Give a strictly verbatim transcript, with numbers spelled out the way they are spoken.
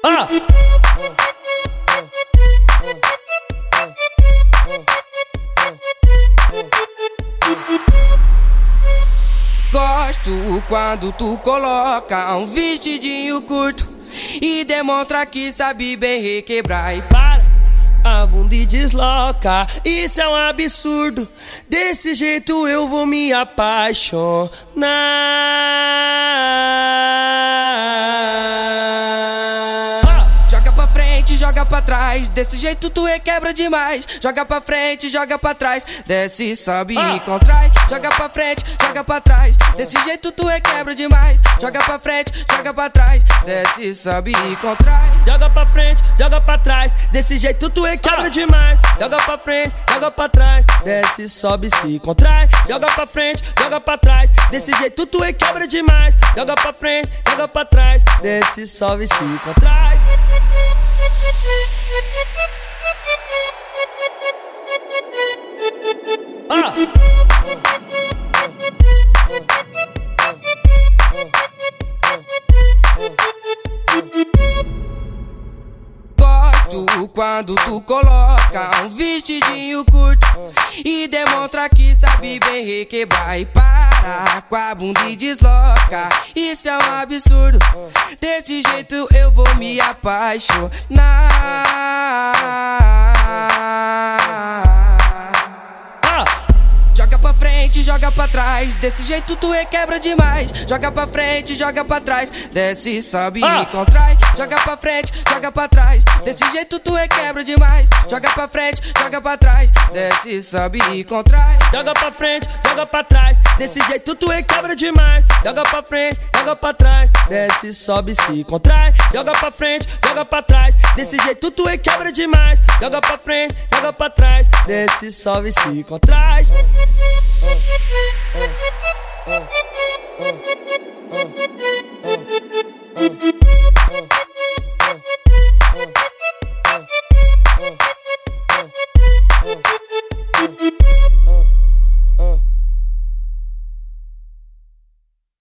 Ah! Gosto quando tu coloca um vestidinho curto e demonstra que sabe bem requebrar. E para a bunda e desloca, isso é um absurdo. Desse jeito eu vou me apaixonar. Joga pra frente, joga pra trás, desse jeito tu requebra demais. Joga pra frente, joga pra trás, desce, sobe ah. e contrai. Joga pra frente, joga pra trás, desse jeito tu requebra demais. Joga pra frente, joga pra trás, desce, sobe e contrai. Joga pra frente, joga pra trás, desse jeito tu requebra ah. demais. Joga pra frente, joga pra trás, desce, sobe, se contrai. Joga pra frente, joga pra trás, desse jeito tu requebra demais. Joga pra frente, joga pra trás, desce, sobe, se contrai. Ah. Gosto quando tu coloca um vestidinho curto e demonstra que sabe bem requebrar. E para com a bunda e desloca, isso é um absurdo. Desse jeito eu vou me apaixonar. Joga pra frente, joga pra trás, desse jeito tu requebra demais. Joga pra frente, joga pra trás, desce, sobe ah. e contrai. Joga pra frente, joga pra trás, desse jeito tu requebra demais. Joga pra frente, joga pra trás, desce, sobe e contrai. Joga pra frente, joga pra trás, desse jeito tu requebra demais. Joga pra frente, joga pra trás, desce, sobe, se contrai. Joga pra frente, joga pra trás, desse jeito tu requebra demais. Joga pra frente, joga pra trás, desce, sobe, se contrai. Uh, uh, uh.